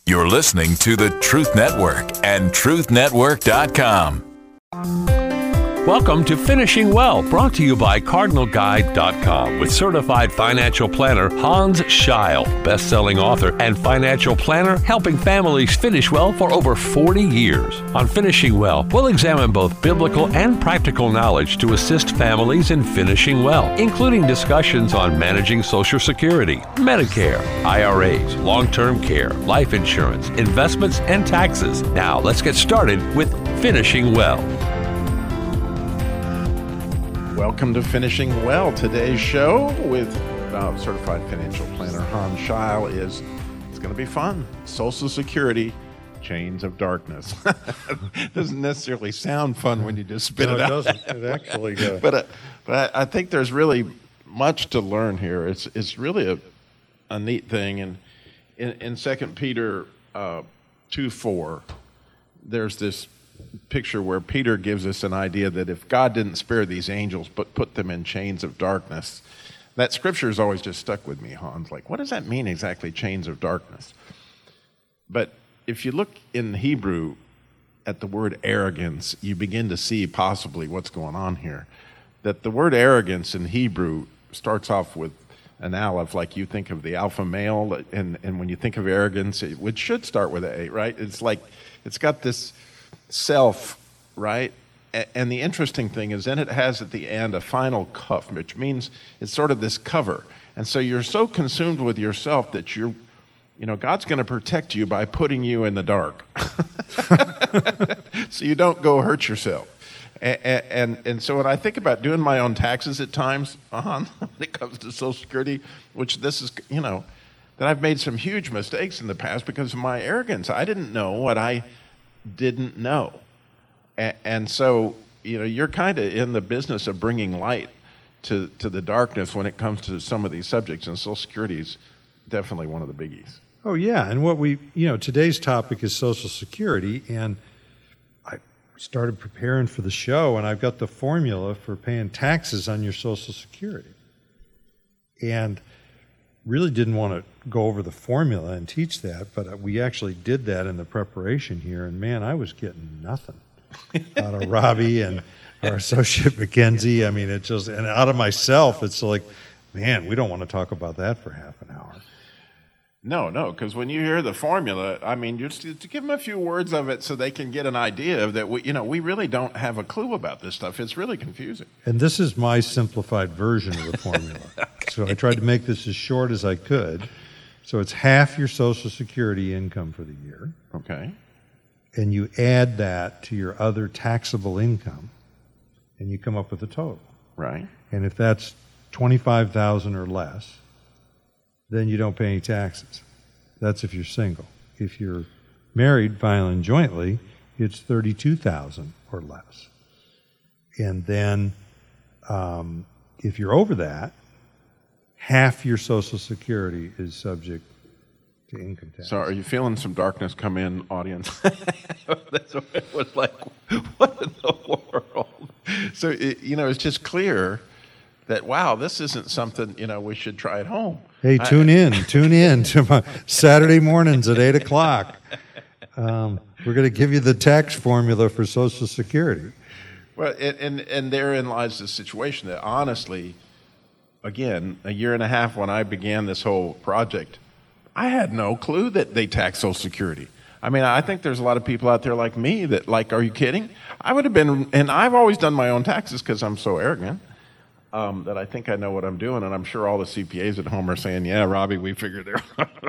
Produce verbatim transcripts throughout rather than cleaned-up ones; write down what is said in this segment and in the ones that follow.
You're listening to the Truth Network and truth network dot com. Welcome to Finishing Well, brought to you by Cardinal Guide dot com with certified financial planner Hans Scheil, best-selling author and financial planner helping families finish well for over forty years. On Finishing Well, we'll examine both biblical and practical knowledge to assist families in finishing well, including discussions on managing Social Security, Medicare, I R As, long-term care, life insurance, investments, and taxes. Now, let's get started with Finishing Well. Welcome to Finishing Well. Today's show with uh, certified financial planner Hans Scheil is it's going to be fun. Social Security, Chains of Darkness. Doesn't necessarily sound fun when you just spit no, it it out. Doesn't. It actually does. but uh, but I think there's really much to learn here. It's it's really a a neat thing. And in in Second Peter uh, two four, there's this picture where Peter gives us an idea that if God didn't spare these angels but put them in chains of darkness, that scripture has always just stuck with me, Hans. Like, what does that mean exactly, chains of darkness? But if you look in Hebrew at the word arrogance, you begin to see possibly what's going on here. That the word arrogance in Hebrew starts off with an aleph, like you think of the alpha male, and, and when you think of arrogance, it, it should start with a, right? It's like, it's got this self, right? And the interesting thing is then it has at the end a final cuff, which means it's sort of this cover. And so you're so consumed with yourself that you're, you know, God's going to protect you by putting you in the dark. So you don't go hurt yourself. And, and and so when I think about doing my own taxes at times, uh, when it comes to Social Security, which this is, you know, that I've made some huge mistakes in the past because of my arrogance. I didn't know what I didn't know. And, and so, you know, you're kind of in the business of bringing light to, to the darkness when it comes to some of these subjects, and Social Security is definitely one of the biggies. Oh, yeah. And what we, you know, today's topic is Social Security, and I started preparing for the show, and I've got the formula for paying taxes on your Social Security. And really didn't want to go over the formula and teach that, but we actually did that in the preparation here, and man, I was getting nothing out of Robbie and our associate Mackenzie. I mean, it just, and out of myself, it's like, man, we don't want to talk about that for half an hour. No, no, because when you hear the formula, I mean, just to give them a few words of it so they can get an idea of that. We, you know, we really don't have a clue about this stuff. It's really confusing. And this is my simplified version of the formula. Okay. So I tried to make this as short as I could. So it's half your Social Security income for the year. Okay. And you add that to your other taxable income, and you come up with a total. Right. And if that's twenty-five thousand dollars or less, then you don't pay any taxes. That's if you're single. If you're married, filing jointly, it's thirty-two thousand dollars or less. And then um, if you're over that, half your Social Security is subject to income tax. So are you feeling some darkness come in, audience? That's what it was like. What in the world? So, it, you know, it's just clear that, wow, this isn't something, you know, we should try at home. Hey, tune I, in. Tune in to my Saturday mornings at eight o'clock. Um, we're going to give you the tax formula for Social Security. Well, and, and, and therein lies the situation that, honestly, again, a year and a half when I began this whole project, I had no clue that they tax Social Security. I mean, I think there's a lot of people out there like me that, like, are you kidding? I would have been, and I've always done my own taxes because I'm so arrogant. Um, that I think I know what I'm doing, and I'm sure all the C P As at home are saying, yeah, Robbie, we figured they're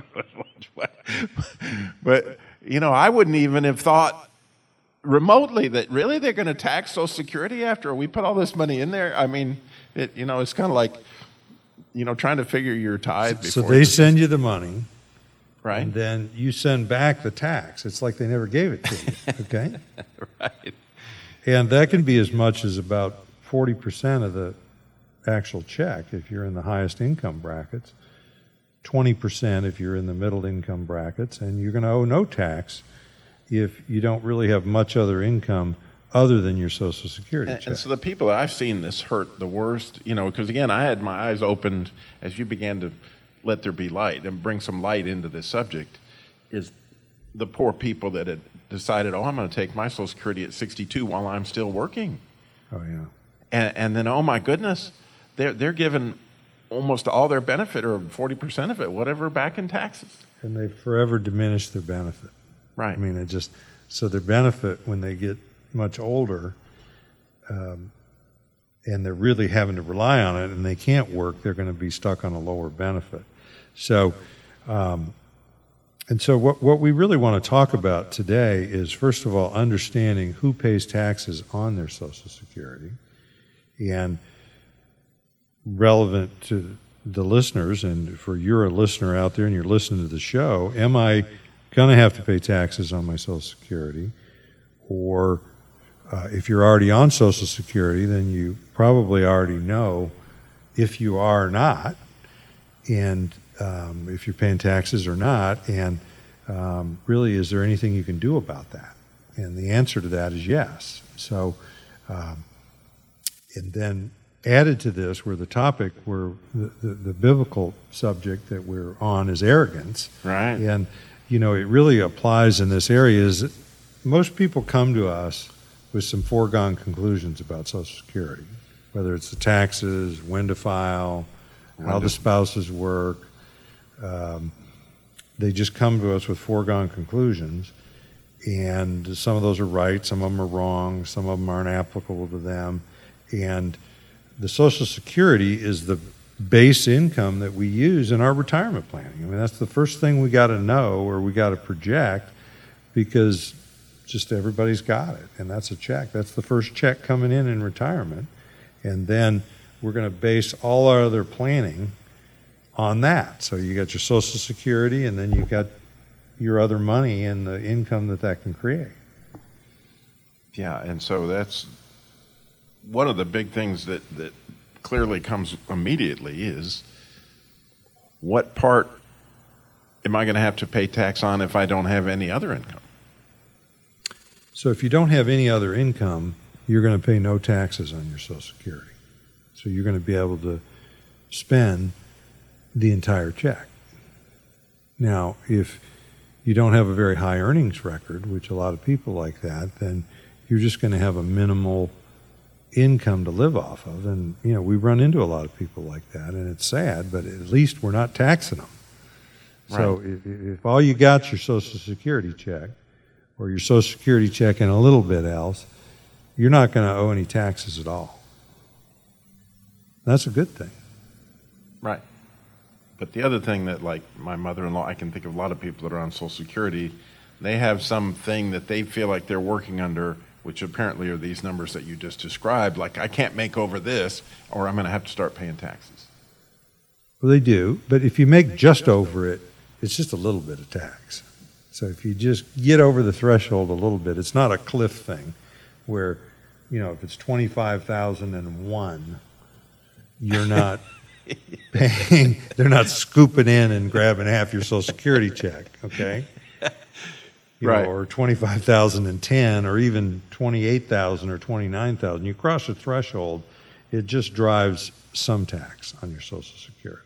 But, you know, I wouldn't even have thought remotely that really they're going to tax Social Security after we put all this money in there. I mean, it, you know, it's kind of like, you know, trying to figure your tithe before. So they send you the money. Right. And then you send back the tax. It's like they never gave it to you, okay? Right. And that can be as much as about forty percent of the actual check if you're in the highest income brackets, twenty percent if you're in the middle income brackets, and you're going to owe no tax if you don't really have much other income other than your Social Security and, check. and so the people that I've seen this hurt the worst, you know, because again, I had my eyes opened as you began to let there be light and bring some light into this subject, is the poor people that had decided, oh, I'm going to take my Social Security at sixty-two while I'm still working. Oh, yeah. And, and then, oh, my goodness, they're, they're given almost all their benefit, or forty percent of it, whatever, back in taxes. And they've forever diminished their benefit. Right. I mean, it just, so their benefit when they get much older, um, and they're really having to rely on it and they can't work, they're going to be stuck on a lower benefit. So, um, and so what, what we really want to talk about today is, first of all, understanding who pays taxes on their Social Security, and relevant to the listeners, and for you're a listener out there and you're listening to the show, am I going to have to pay taxes on my Social Security? Or uh, if you're already on Social Security, then you probably already know if you are or not, and um, if you're paying taxes or not, and um, really, is there anything you can do about that? And the answer to that is yes. So, um, and then added to this, where the topic, where the, the, the biblical subject that we're on is arrogance. Right. And, you know, it really applies in this area. Is that most people come to us with some foregone conclusions about Social Security, whether it's the taxes, when to file, how the spouses work. Um, they just come to us with foregone conclusions, and some of those are right, some of them are wrong, some of them aren't applicable to them. And the Social Security is the base income that we use in our retirement planning. I mean, that's the first thing we got to know, or we got to project, because just everybody's got it, and that's a check. That's the first check coming in in retirement, and then we're going to base all our other planning on that. So you got your Social Security, and then you got your other money and the income that that can create. Yeah, and so that's one of the big things that, that clearly comes immediately is, what part am I going to have to pay tax on if I don't have any other income? So if you don't have any other income, you're going to pay no taxes on your Social Security. So you're going to be able to spend the entire check. Now, if you don't have a very high earnings record, which a lot of people like that, then you're just going to have a minimal income to live off of. And, you know, we run into a lot of people like that, and it's sad, but at least we're not taxing them. Right. So if, if all you got's your Social Security check, or your Social Security check and a little bit else, you're not going to owe any taxes at all. That's a good thing. Right. But the other thing that, like my mother-in-law, I can think of a lot of people that are on Social Security, they have something that they feel like they're working under, which apparently are these numbers that you just described, like I can't make over this, or I'm going to have to start paying taxes. Well, they do, but if you make just over it, it's just a little bit of tax. So if you just get over the threshold a little bit, it's not a cliff thing where, you know, if it's twenty-five thousand one, you're not paying, they're not scooping in and grabbing half your Social Security check, okay? You right. know, or twenty-five thousand ten, or even twenty-eight thousand or twenty-nine thousand. You cross the threshold, it just drives some tax on your Social Security.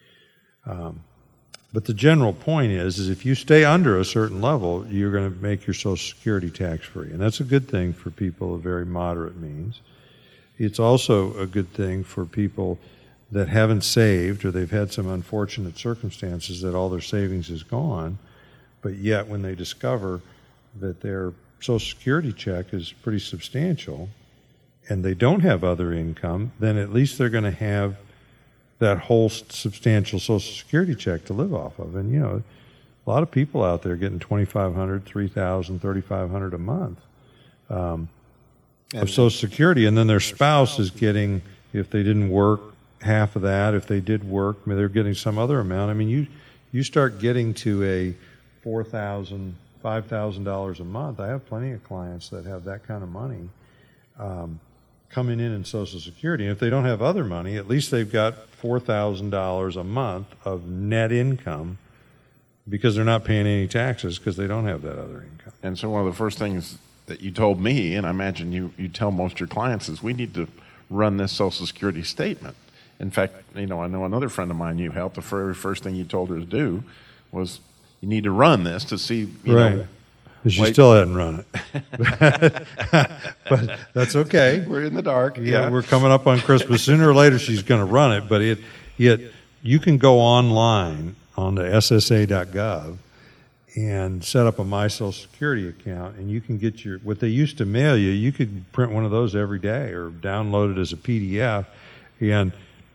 Um, but the general point is, is if you stay under a certain level, you're going to make your Social Security tax-free. And that's a good thing for people of very moderate means. It's also a good thing for people that haven't saved, or they've had some unfortunate circumstances that all their savings is gone, but yet when they discover that their Social Security check is pretty substantial and they don't have other income, then at least they're going to have that whole substantial Social Security check to live off of. And, you know, a lot of people out there getting twenty-five hundred dollars, three thousand dollars, thirty-five hundred dollars a month um, of Social Security, and then their spouse is getting, if they didn't work, half of that. If they did work, I mean, they're getting some other amount. I mean, you you start getting to a four thousand dollars, five thousand dollars a month. I have plenty of clients that have that kind of money um, coming in in Social Security. And if they don't have other money, at least they've got four thousand dollars a month of net income, because they're not paying any taxes because they don't have that other income. And so one of the first things that you told me, and I imagine you, you tell most of your clients, is we need to run this Social Security statement. In fact, you know, I know another friend of mine you helped, the very first thing you told her to do was you need to run this to see, you right. know. Because you wait. still hadn't run it. But that's okay. We're in the dark. Yeah, Yeah. we're coming up on Christmas. Sooner or later, she's going to run it. But it, yet you can go online on the S S A dot gov and set up a My Social Security account, and you can get your, what they used to mail you, you could print one of those every day or download it as a P D F. And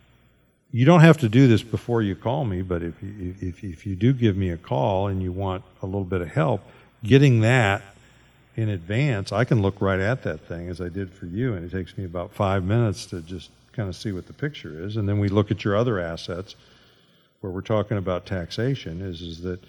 you don't have to do this before you call me, but if you, if, if you do give me a call and you want a little bit of help, getting that in advance, I can look right at that thing as I did for you, and it takes me about five minutes to just kind of see what the picture is. And then we look at your other assets where we're talking about taxation is, is that,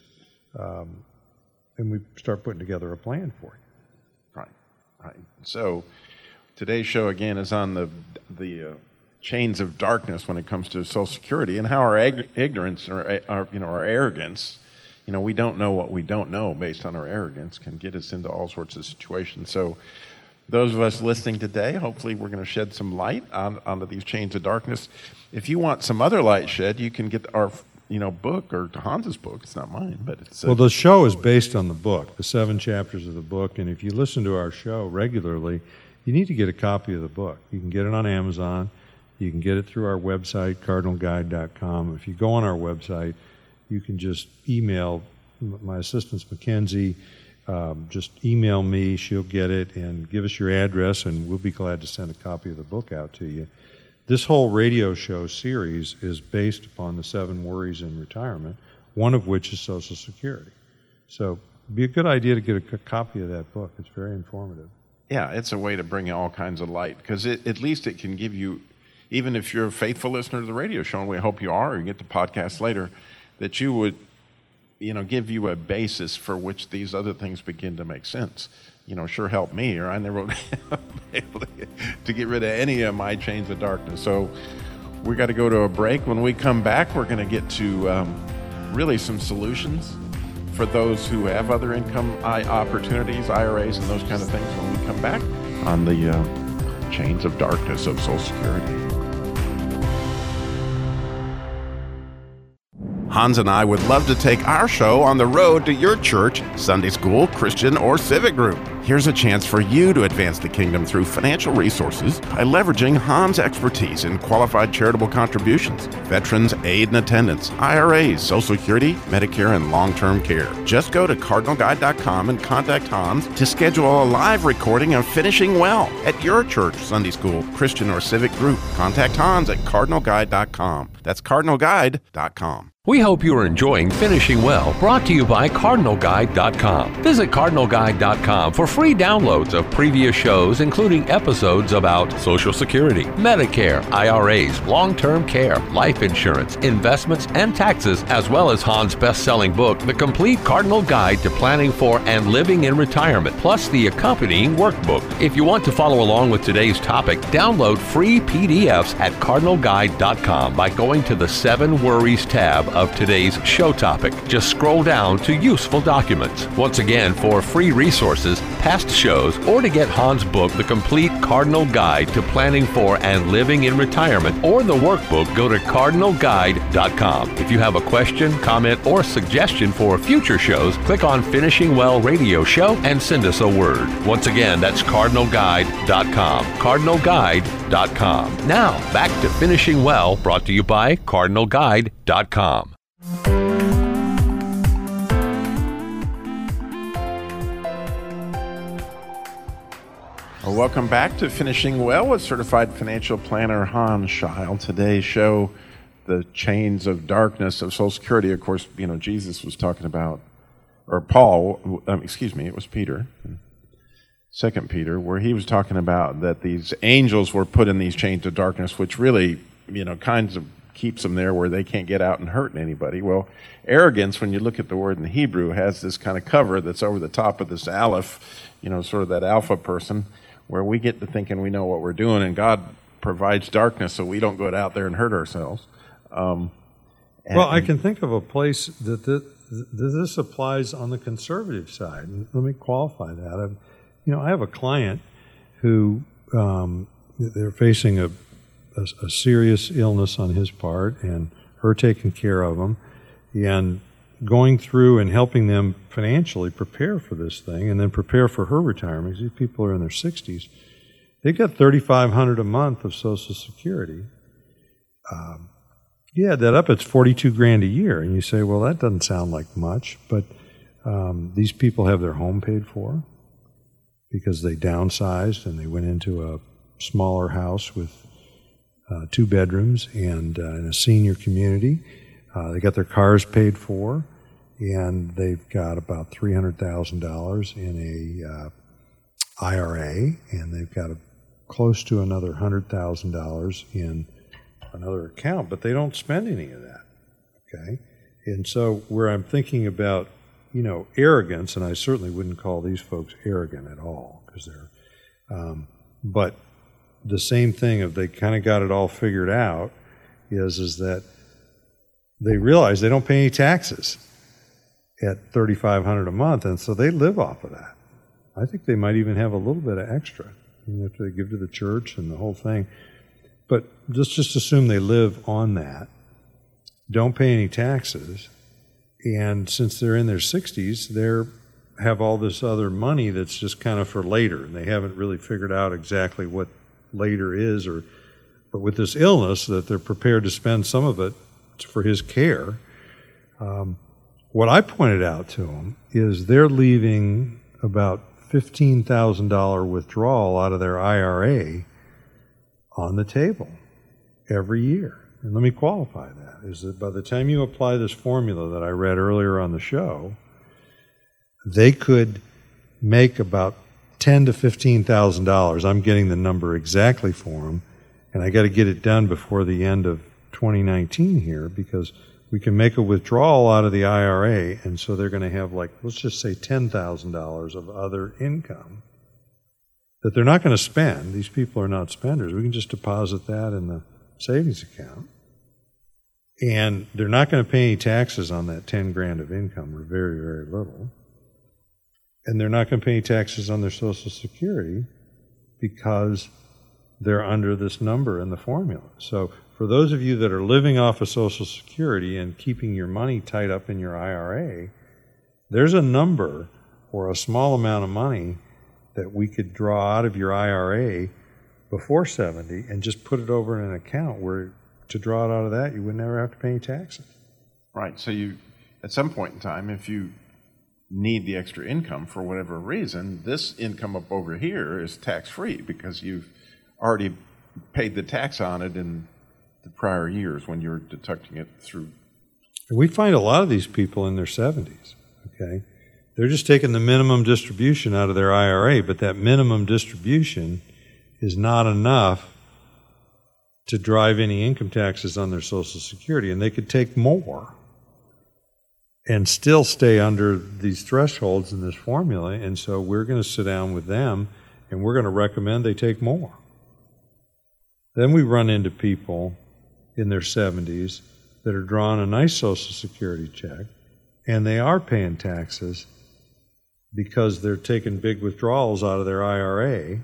um, and we start putting together a plan for you. Right, right. So today's show, again, is on the, the uh, chains of darkness when it comes to Social Security and how our ag- ignorance or our, you know, our arrogance, you know, we don't know what we don't know based on our arrogance, can get us into all sorts of situations. So those of us listening today, hopefully we're going to shed some light on, onto these chains of darkness. If you want some other light shed, you can get our, you know, book, or Hans's book. It's not mine, but it's... Uh, well, the show is based on the book, the seven chapters of the book, and if you listen to our show regularly, you need to get a copy of the book. You can get it on Amazon. You can get it through our website, cardinal guide dot com. If you go on our website, you can just email my assistant, Mackenzie. Um, just email me. She'll get it, and give us your address, and we'll be glad to send a copy of the book out to you. This whole radio show series is based upon the seven worries in retirement, one of which is Social Security. So it'd be a good idea to get a c- copy of that book. It's very informative. Yeah, it's a way to bring all kinds of light, because at least it can give you, even if you're a faithful listener to the radio show, and we hope you are, or you get the podcast later, that you would, you know, give you a basis for which these other things begin to make sense. You know, sure helped me, or I never would be able to, to get rid of any of my chains of darkness. So we got to go to a break. When we come back, we're going to get to um, really some solutions for those who have other income opportunities, I R As, and those kind of things when we come back on the uh, chains of darkness of Social Security. Hans and I would love to take our show on the road to your church, Sunday school, Christian, or civic group. Here's a chance for you to advance the kingdom through financial resources by leveraging Hans' expertise in qualified charitable contributions, veterans aid and attendance, I R As, Social Security, Medicare, and long-term care. Just go to cardinal guide dot com and contact Hans to schedule a live recording of Finishing Well at your church, Sunday school, Christian, or civic group. Contact Hans at cardinal guide dot com. That's cardinal guide dot com. We hope you are enjoying Finishing Well, brought to you by cardinal guide dot com. Visit cardinal guide dot com for free downloads of previous shows, including episodes about Social Security, Medicare, I R As, long-term care, life insurance, investments, and taxes, as well as Hans' best-selling book, The Complete Cardinal Guide to Planning for and Living in Retirement, plus the accompanying workbook. If you want to follow along with today's topic, download free P D Fs at cardinal guide dot com by going to the Seven Worries tab of today's show topic. Just scroll down to Useful Documents. Once again, for free resources, past shows, or to get Hans' book, The Complete Cardinal Guide to Planning for and Living in Retirement, or the workbook, go to cardinal guide dot com. If you have a question, comment, or suggestion for future shows, click on Finishing Well Radio Show and send us a word. Once again, that's cardinal guide dot com. cardinal guide dot com. Now, back to Finishing Well, brought to you by cardinal guide dot com. Well, welcome back to Finishing Well with certified financial planner Hans Scheil. Today's show, the chains of darkness of Social Security. Of course, you know, Jesus was talking about, or Paul, um, excuse me, it was Peter, Second Peter, where he was talking about that these angels were put in these chains of darkness, which really, you know, kinds of keeps them there where they can't get out and hurt anybody. Well, arrogance, when you look at the word in Hebrew, has this kind of cover that's over the top of this aleph, you know, sort of that alpha person, where we get to thinking we know what we're doing, and God provides darkness so we don't go out there and hurt ourselves. Um, and, well, I can think of a place that this, that this applies on the conservative side. And let me qualify that. I've, you know, I have a client who um, they're facing a, a, a serious illness on his part, and her taking care of him. And going through and helping them financially prepare for this thing and then prepare for her retirement. These people are in their sixties. They got thirty-five hundred dollars a month of Social Security. Um, you add that up, it's forty-two grand a year. And you say, well, that doesn't sound like much, but um, these people have their home paid for because they downsized and they went into a smaller house with uh, two bedrooms and uh, in a senior community. Uh, they got their cars paid for, and they've got about three hundred thousand dollars in a uh, I R A, and they've got a, close to another one hundred thousand dollars in another account, but they don't spend any of that, okay? And so where I'm thinking about, you know, arrogance, and I certainly wouldn't call these folks arrogant at all, because they're, um, but the same thing of they kind of got it all figured out is, is that they realize they don't pay any taxes at thirty-five hundred dollars a month, and so they live off of that. I think they might even have a little bit of extra, you know, after they give to the church and the whole thing. But just, just assume they live on that, don't pay any taxes, and since they're in their sixties, they have all this other money that's just kind of for later, and they haven't really figured out exactly what later is, or but with this illness that they're prepared to spend some of it for his care. Um, what I pointed out to them is they're leaving about fifteen thousand dollars withdrawal out of their I R A on the table every year. And let me qualify that, is that by the time you apply this formula that I read earlier on the show, they could make about ten thousand to fifteen thousand dollars. I'm getting the number exactly for them, and I got to get it done before the end of twenty nineteen here, because we can make a withdrawal out of the I R A, and so they're going to have, like, let's just say ten thousand dollars of other income that they're not going to spend. These people are not spenders. We can just deposit that in the savings account, and they're not going to pay any taxes on that ten grand of income, or very, very little. And they're not going to pay any taxes on their Social Security because they're under this number in the formula. So for those of you that are living off of Social Security and keeping your money tied up in your I R A, there's a number or a small amount of money that we could draw out of your I R A before seventy and just put it over in an account where to draw it out of that, you would never have to pay any taxes. Right. So you, at some point in time, if you need the extra income for whatever reason, this income up over here is tax-free because you've already paid the tax on it in the prior years when you're deducting it through. And we find a lot of these people in their seventies, okay? They're just taking the minimum distribution out of their I R A, but that minimum distribution is not enough to drive any income taxes on their Social Security, and they could take more and still stay under these thresholds in this formula, and so we're going to sit down with them, and we're going to recommend they take more. Then we run into people in their seventies that are drawing a nice Social Security check, and they are paying taxes because they're taking big withdrawals out of their I R A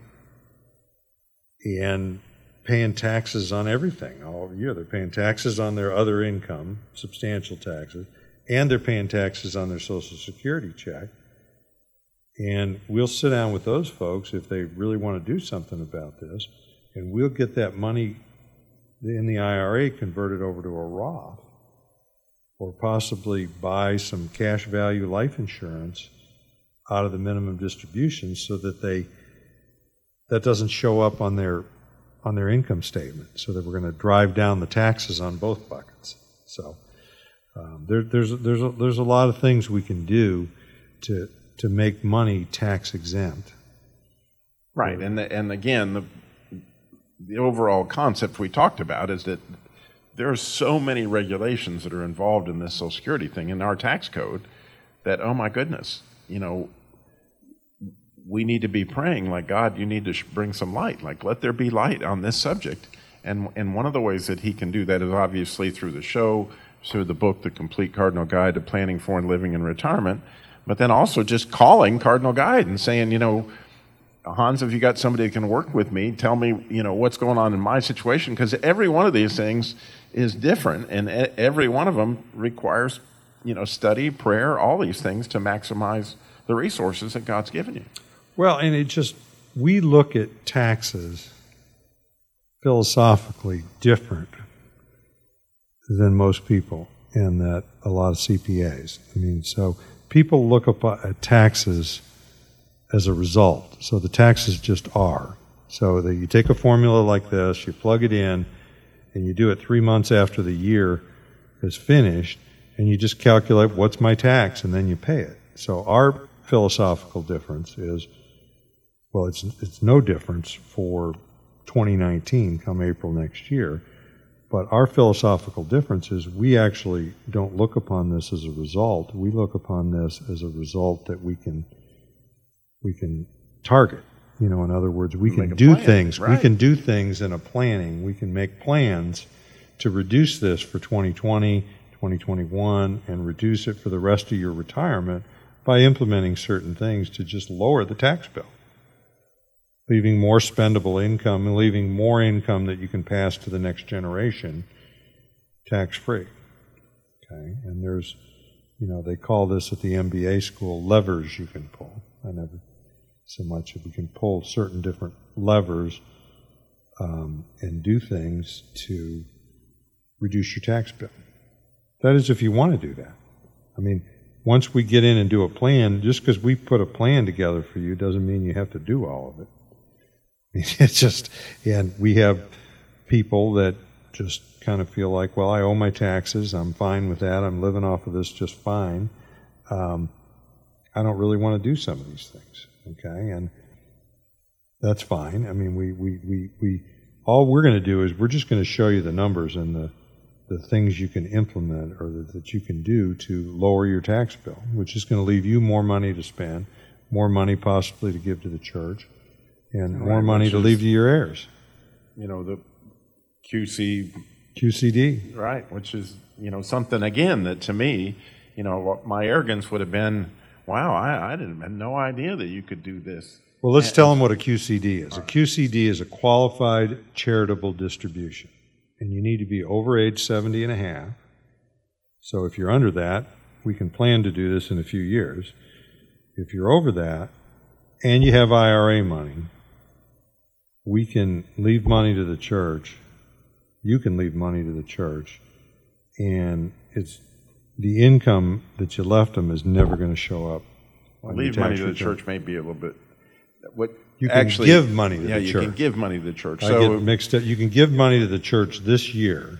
and paying taxes on everything all year. They're paying taxes on their other income, substantial taxes, and they're paying taxes on their Social Security check. And we'll sit down with those folks if they really want to do something about this, and we'll get that money in the I R A converted over to a Roth, or possibly buy some cash value life insurance out of the minimum distribution so that they that doesn't show up on their on their income statement, so that we're going to drive down the taxes on both buckets. So um, there, there's there's a, there's a lot of things we can do to to make money tax exempt. Right, and the, and again, the the overall concept we talked about is that there are so many regulations that are involved in this Social Security thing in our tax code that, oh my goodness, you know, we need to be praying like, God, you need to bring some light. Like, let there be light on this subject. And and one of the ways that he can do that is obviously through the show, through the book, The Complete Cardinal Guide to Planning for and Living in Retirement, but then also just calling Cardinal Guide and saying, you know, Hans, if you got somebody that can work with me, tell me, you know, what's going on in my situation, because every one of these things is different, and every one of them requires, you know, study, prayer, all these things to maximize the resources that God's given you. Well, and it just, we look at taxes philosophically different than most people, and that a lot of C P As. I mean, so people look up at taxes as a result. So the taxes just are. So that you take a formula like this, you plug it in, and you do it three months after the year is finished, and you just calculate what's my tax, and then you pay it. So our philosophical difference is, well, it's it's no difference for twenty nineteen come April next year. But our philosophical difference is we actually don't look upon this as a result. We look upon this as a result that we can we can target. You know, in other words, we can do things. We can do things in a planning. We can make plans to reduce this for twenty twenty, twenty twenty-one, and reduce it for the rest of your retirement by implementing certain things to just lower the tax bill, leaving more spendable income and leaving more income that you can pass to the next generation tax-free. Okay, and there's, you know, they call this at the M B A school levers you can pull. I never so much if you can pull certain different levers um, and do things to reduce your tax bill. That is, if you want to do that. I mean, once we get in and do a plan, just because we put a plan together for you doesn't mean you have to do all of it. It's just, and we have people that just kind of feel like, well, I owe my taxes, I'm fine with that, I'm living off of this just fine. Um, I don't really want to do some of these things, okay? And that's fine. I mean, we, we, we, we all we're going to do is we're just going to show you the numbers and the, the things you can implement or that, that you can do to lower your tax bill, which is going to leave you more money to spend, more money possibly to give to the church, and more money to leave to your heirs. You know, the Q C... Q C D. Right, which is, you know, something, again, that to me, you know, my arrogance would have been, wow, I, I didn't have no idea that you could do this. Well, let's and, tell them what a Q C D is. A Q C D is a qualified charitable distribution. And you need to be over age seventy and a half. So if you're under that, we can plan to do this in a few years. If you're over that, and you have I R A money, we can leave money to the church. You can leave money to the church, and it's the income that you left them is never going to show up. Leave money to the church may be a little bit. What you can actually give money to yeah, the church. Yeah, you can give money to the church. I so get mixed up. You can give money to the church this year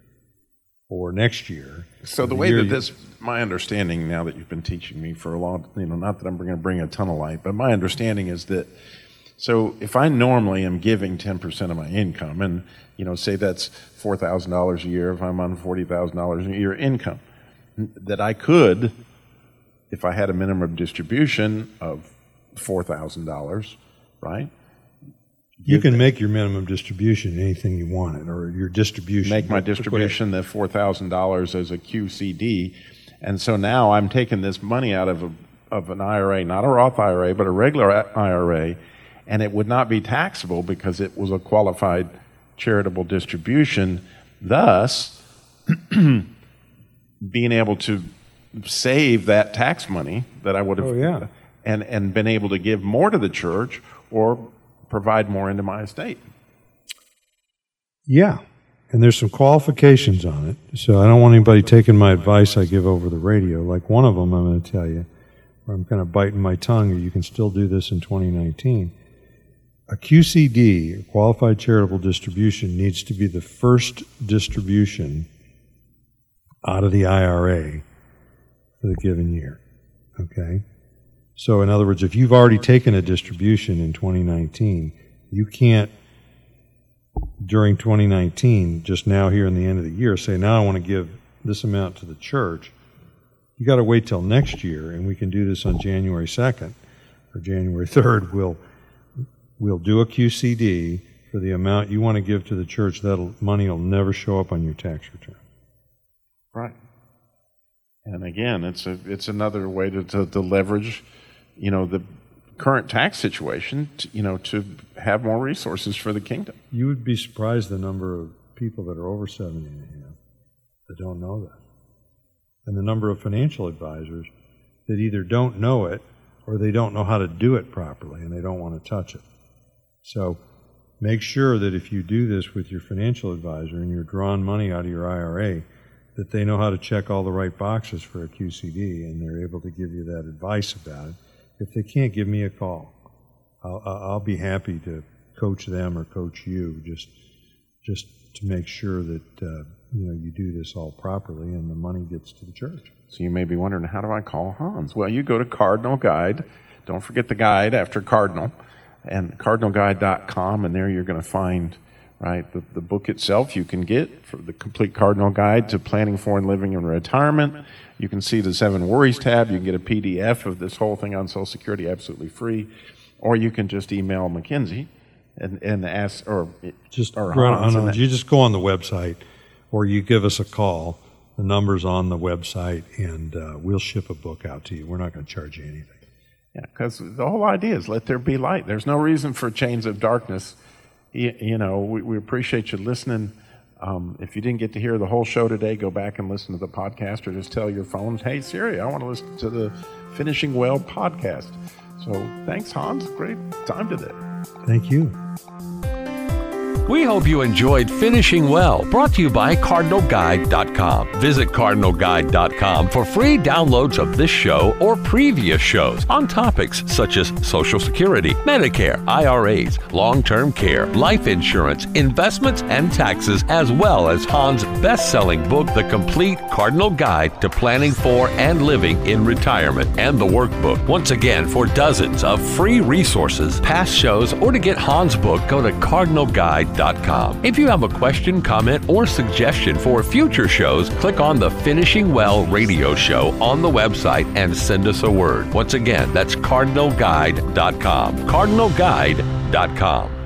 or next year. So the, the way that this, my understanding now that you've been teaching me for a long, you know, not that I'm going to bring a ton of light, but my understanding is that. So if I normally am giving ten percent of my income, and, you know, say that's four thousand dollars a year if I'm on forty thousand dollars a year income, that I could, if I had a minimum distribution of four thousand dollars, right? You can make your minimum distribution anything you wanted, or your distribution. Make my distribution the four thousand dollars as a Q C D, and so now I'm taking this money out of a, of an I R A, not a Roth I R A, but a regular I R A, and it would not be taxable because it was a qualified charitable distribution, thus being able to save that tax money that I would have oh, yeah. and, and been able to give more to the church or provide more into my estate. Yeah, and there's some qualifications on it, so I don't want anybody taking my advice I give over the radio. Like one of them I'm going to tell you, where I'm kind of biting my tongue, you can still do this in twenty nineteen. A Q C D, a qualified charitable distribution, needs to be the first distribution out of the I R A for the given year, okay? So in other words, if you've already taken a distribution in twenty nineteen, you can't, during twenty nineteen, just now here in the end of the year, say, now I want to give this amount to the church. You got to wait till next year, and we can do this on January second or January third. We'll We'll do a Q C D for the amount you want to give to the church. That money will never show up on your tax return. Right. And again, it's a it's another way to, to, to leverage, you know, the current tax situation, to, you know, to have more resources for the kingdom. You would be surprised the number of people that are over seventy and a half that don't know that. and the number of financial advisors that either don't know it or they don't know how to do it properly and they don't want to touch it. So make sure that if you do this with your financial advisor and you're drawing money out of your I R A, that they know how to check all the right boxes for a Q C D and they're able to give you that advice about it. If they can't, give me a call. I'll, I'll be happy to coach them or coach you just just to make sure that uh, you know you do this all properly and the money gets to the church. So you may be wondering, how do I call Hans? Well, you go to Cardinal Guide. Don't forget the guide after Cardinal, and cardinal guide dot com, and there you're going to find right the, the book itself you can get for the complete Cardinal Guide to Planning for and Living in Retirement. You can see the Seven Worries tab. You can get a P D F of this whole thing on Social Security absolutely free. Or you can just email Mackenzie and, and ask, or just or run Hans on, and you just go on the website, or you give us a call. The number's on the website, and uh, we'll ship a book out to you. We're not going to charge you anything. Yeah, because the whole idea is let there be light. There's no reason for chains of darkness. You, you know, we, we appreciate you listening. Um, if you didn't get to hear the whole show today, go back and listen to the podcast, or just tell your phones, hey, Siri, I want to listen to the Finishing Well podcast. So thanks, Hans. Great time today. Thank you. We hope you enjoyed Finishing Well, brought to you by cardinal guide dot com. Visit cardinal guide dot com for free downloads of this show or previous shows on topics such as Social Security, Medicare, I R As, long-term care, life insurance, investments, and taxes, as well as Hans' best-selling book, The Complete Cardinal Guide to Planning for and Living in Retirement, and the workbook. Once again, for dozens of free resources, past shows, or to get Hans' book, go to cardinal guide dot com. If you have a question, comment, or suggestion for future shows, click on the Finishing Well radio show on the website and send us a word. Once again, that's cardinal guide dot com. cardinal guide dot com.